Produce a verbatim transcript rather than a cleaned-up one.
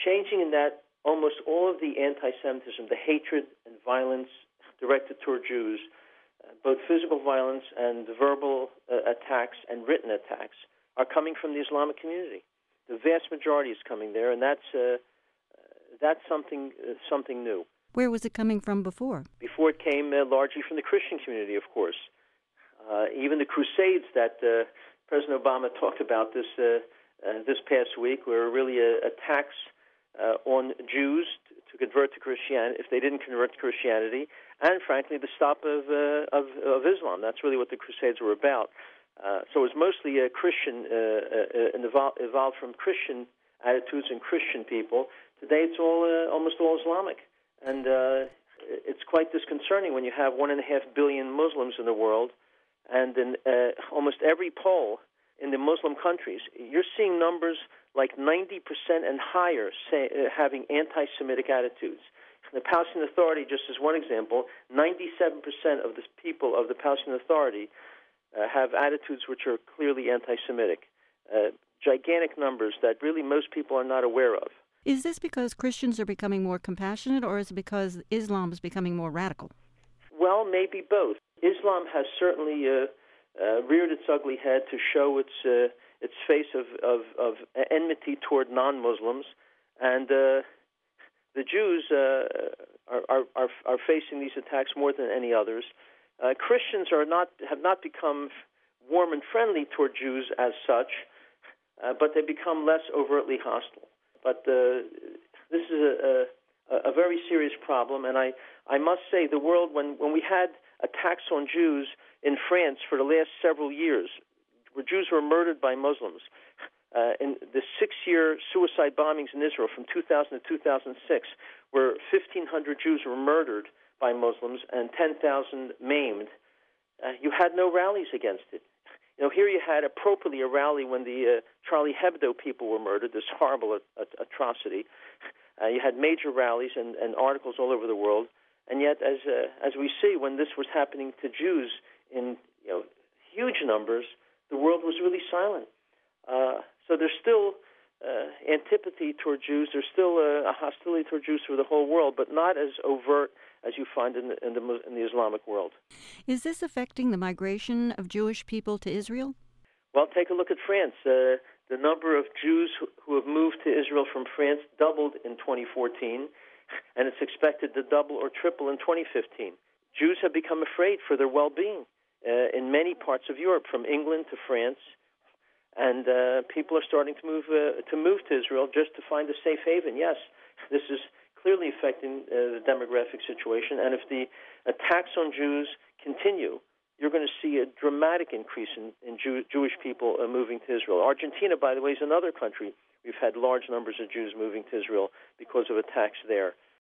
changing in that almost all of the anti-Semitism, the hatred and violence directed toward Jews, uh, both physical violence and verbal uh, attacks and written attacks, are coming from the Islamic community. The vast majority is coming there, and that's uh, that's something uh, something new. Where was it coming from before? Before it came uh, largely from the Christian community, of course. Uh, even the Crusades that uh, President Obama talked about this uh, uh, this past week were really uh, attacks uh, on Jews to, to convert to Christianity if they didn't convert to Christianity, and frankly the stop of uh, of, of Islam. That's really what the Crusades were about. Uh, so it was mostly a Christian, uh, uh, and evol- evolved from Christian attitudes and Christian people. Today it's all uh, almost all Islamic. And uh, it's quite disconcerting when you have one and a half billion Muslims in the world, and in uh, almost every poll in the Muslim countries, you're seeing numbers like ninety percent and higher say, uh, having anti-Semitic attitudes. The Palestinian Authority, just as one example, ninety-seven percent of the people of the Palestinian Authority uh, have attitudes which are clearly anti-Semitic. Uh, gigantic numbers that really most people are not aware of. Is this because Christians are becoming more compassionate, or is it because Islam is becoming more radical? Well, maybe both. Islam has certainly uh, uh, reared its ugly head to show its uh, its face of, of, of enmity toward non-Muslims, and uh, the Jews uh, are, are, are are facing these attacks more than any others. Uh, Christians are not have not become warm and friendly toward Jews as such, uh, but they become less overtly hostile. But uh, this is a, a, a very serious problem, and I, I must say the world, when, when we had attacks on Jews in France for the last several years, where Jews were murdered by Muslims, uh, in the six-year suicide bombings in Israel from two thousand to two thousand six, where fifteen hundred Jews were murdered by Muslims and ten thousand maimed, uh, you had no rallies against it. You know, here you had appropriately a rally when the uh, Charlie Hebdo people were murdered, this horrible at- at- atrocity. Uh, you had major rallies and, and articles all over the world, and yet, as uh, as we see, when this was happening to Jews in you know huge numbers, the world was really silent. Uh, so there's still uh, antipathy toward Jews. There's still uh, a hostility toward Jews through the whole world, but not as overt as you find in the, in the in the Islamic world. Is this affecting the migration of Jewish people to Israel? Well, take a look at France. Uh, the number of Jews who, who have moved to Israel from France doubled in twenty fourteen, and it's expected to double or triple in twenty fifteen. Jews have become afraid for their well-being uh, in many parts of Europe, from England to France, and uh, people are starting to move uh, to move to Israel just to find a safe haven. Yes, this is clearly affecting uh, the demographic situation, and if the attacks on Jews continue, you're going to see a dramatic increase in, in Jew, Jewish people uh, moving to Israel. Argentina, by the way, is another country. We've had large numbers of Jews moving to Israel because of attacks there.